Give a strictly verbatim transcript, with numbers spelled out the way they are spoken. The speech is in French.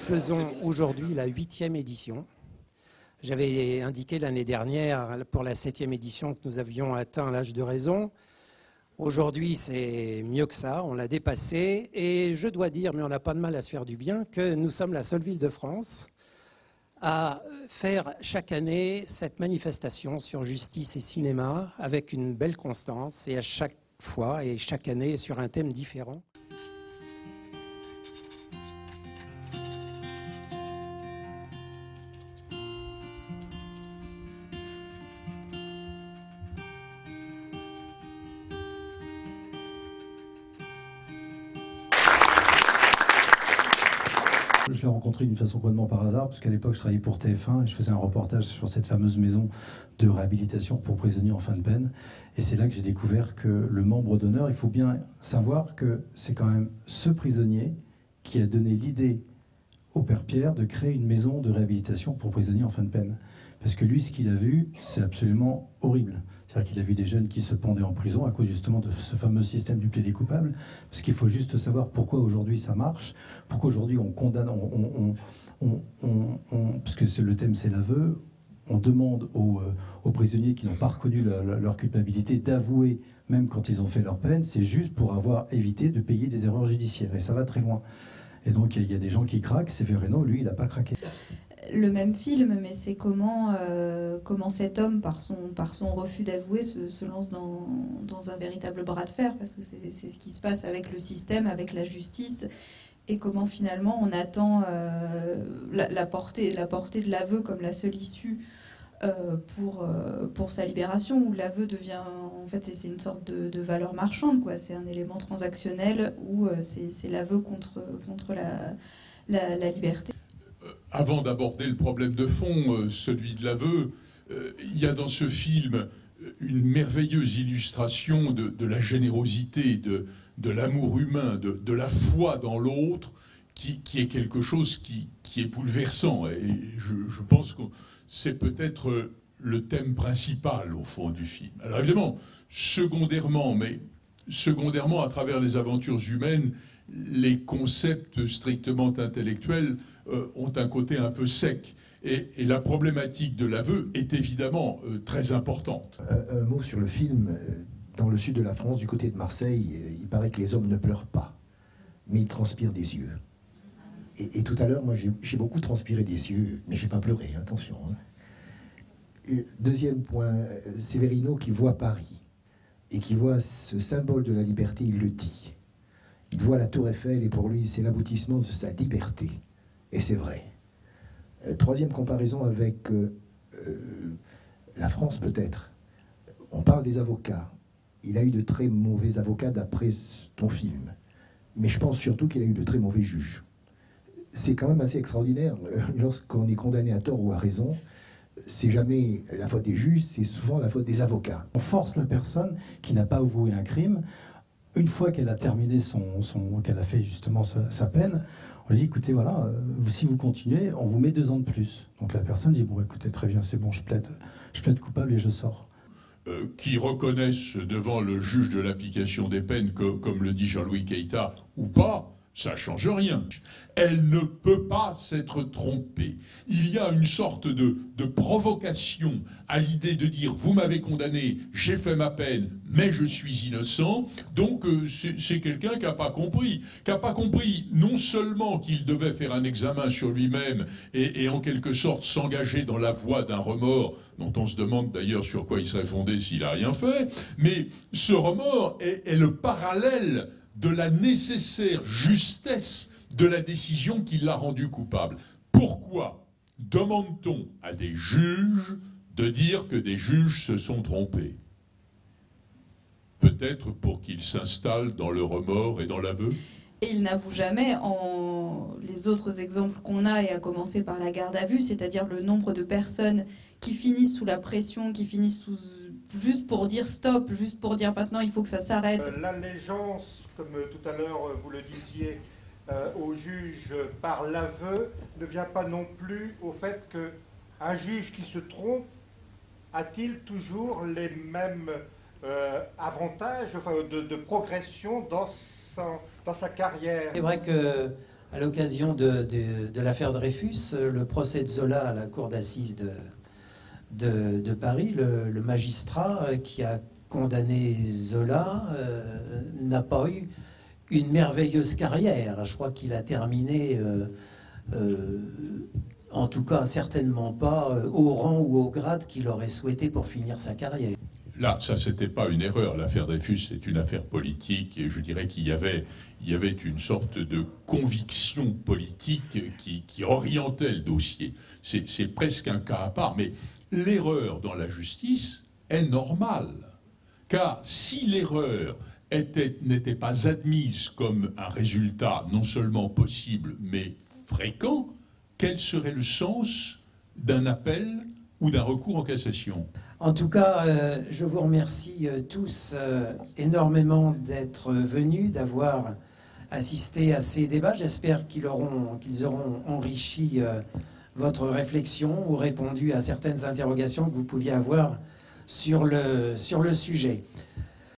faisons aujourd'hui la huitième édition. J'avais indiqué l'année dernière, pour la septième édition, que nous avions atteint l'âge de raison. Aujourd'hui, c'est mieux que ça, on l'a dépassé. Et je dois dire, mais on n'a pas de mal à se faire du bien, que nous sommes la seule ville de France à faire chaque année cette manifestation sur justice et cinéma avec une belle constance et à chaque fois et chaque année sur un thème différent. Je l'ai rencontré d'une façon complètement par hasard, parce qu'à l'époque, je travaillais pour T F un et je faisais un reportage sur cette fameuse maison de réhabilitation pour prisonniers en fin de peine. Et c'est là que j'ai découvert que le membre d'honneur, il faut bien savoir que c'est quand même ce prisonnier qui a donné l'idée au père Pierre de créer une maison de réhabilitation pour prisonniers en fin de peine. Parce que lui, ce qu'il a vu, c'est absolument horrible. C'est-à-dire qu'il a vu des jeunes qui se pendaient en prison à cause justement de ce fameux système du plaidé coupable. Parce qu'il faut juste savoir pourquoi aujourd'hui ça marche, pourquoi aujourd'hui on condamne, on, on, on, on, on, parce que le thème c'est l'aveu, on demande aux, euh, aux prisonniers qui n'ont pas reconnu la, la, leur culpabilité d'avouer même quand ils ont fait leur peine, c'est juste pour avoir évité de payer des erreurs judiciaires. Et ça va très loin. Et donc il y a des gens qui craquent, Séverino, lui, il n'a pas craqué. Le même film, mais c'est comment, euh, comment cet homme, par son, par son refus d'avouer, se, se lance dans, dans un véritable bras de fer, parce que c'est ce qui se passe avec le système, avec la justice, et comment finalement on attend euh, la, la, portée, la portée de l'aveu comme la seule issue euh, pour, euh, pour sa libération, où l'aveu devient, en fait, c'est une sorte de, de valeur marchande, quoi. C'est un élément transactionnel où euh, c'est l'aveu contre, contre la, la, la liberté. Avant d'aborder le problème de fond, celui de l'aveu, il y a dans ce film une merveilleuse illustration de, de la générosité, de, de l'amour humain, de, de la foi dans l'autre, qui, qui est quelque chose qui, qui est bouleversant. Et je, je pense que c'est peut-être le thème principal, au fond, du film. Alors évidemment, secondairement, mais secondairement, à travers les aventures humaines, les concepts strictement intellectuels euh, ont un côté un peu sec. Et, et la problématique de l'aveu est évidemment euh, très importante. Un, un mot sur le film. Dans le sud de la France, du côté de Marseille, il paraît que les hommes ne pleurent pas, mais ils transpirent des yeux. Et, et tout à l'heure, moi, j'ai beaucoup transpiré des yeux, mais j'ai pas pleuré, attention. Hein. Deuxième point, Séverino qui voit Paris, et qui voit ce symbole de la liberté, il le dit. Il voit la tour Eiffel et pour lui, c'est l'aboutissement de sa liberté. Et c'est vrai. Euh, troisième comparaison avec euh, euh, la France peut-être. On parle des avocats. Il a eu de très mauvais avocats d'après ton film. Mais je pense surtout qu'il a eu de très mauvais juges. C'est quand même assez extraordinaire. Lorsqu'on est condamné à tort ou à raison, c'est jamais la faute des juges, c'est souvent la faute des avocats. On force la personne qui n'a pas avoué un crime. Une fois qu'elle a terminé son, son qu'elle a fait justement sa, sa peine, on lui dit écoutez voilà, euh, si vous continuez, on vous met deux ans de plus. Donc la personne dit bon écoutez très bien, c'est bon, je plaide, je plaide coupable et je sors. Euh, qui reconnaissent devant le juge de l'application des peines que, comme le dit Jean-Louis Keïta, ou pas, ça change rien. Elle ne peut pas s'être trompée. Il y a une sorte de, de provocation à l'idée de dire « vous m'avez condamné, j'ai fait ma peine, mais je suis innocent ». Donc euh, c'est quelqu'un qui n'a pas compris. Qui n'a pas compris non seulement qu'il devait faire un examen sur lui-même et, et en quelque sorte s'engager dans la voie d'un remords, dont on se demande d'ailleurs sur quoi il serait fondé s'il n'a rien fait, mais ce remords est, est le parallèle de la nécessaire justesse de la décision qui l'a rendu coupable. Pourquoi demande-t-on à des juges de dire que des juges se sont trompés? Peut-être pour qu'ils s'installent dans le remords et dans l'aveu? Et il n'avoue jamais, en les autres exemples qu'on a, et à commencer par la garde à vue, c'est-à-dire le nombre de personnes qui finissent sous la pression, qui finissent sous... juste pour dire stop, juste pour dire maintenant il faut que ça s'arrête. Euh, L'allégeance, comme euh, tout à l'heure euh, vous le disiez, euh, au juge par l'aveu, ne vient pas non plus au fait qu'un juge qui se trompe a-t-il toujours les mêmes euh, avantages enfin, de, de progression dans, son, dans sa carrière? C'est vrai que À l'occasion de, de, de l'affaire Dreyfus, le procès de Zola à la cour d'assises de, de, de Paris, le, le magistrat qui a condamné Zola euh, n'a pas eu une merveilleuse carrière. Je crois qu'il a terminé, euh, euh, en tout cas certainement pas euh, au rang ou au grade qu'il aurait souhaité pour finir sa carrière. Là, ça, c'était pas une erreur. L'affaire Dreyfus, c'est une affaire politique, et je dirais qu'il y avait, il y avait une sorte de conviction politique qui, qui orientait le dossier. C'est, c'est presque un cas à part, mais l'erreur dans la justice est normale. Car si l'erreur était, n'était pas admise comme un résultat non seulement possible, mais fréquent, quel serait le sens d'un appel ou d'un recours en cassation? En tout cas, euh, je vous remercie euh, tous euh, énormément d'être venus, d'avoir assisté à ces débats. J'espère qu'ils auront, qu'ils auront enrichi euh, votre réflexion ou répondu à certaines interrogations que vous pouviez avoir sur le, sur le sujet.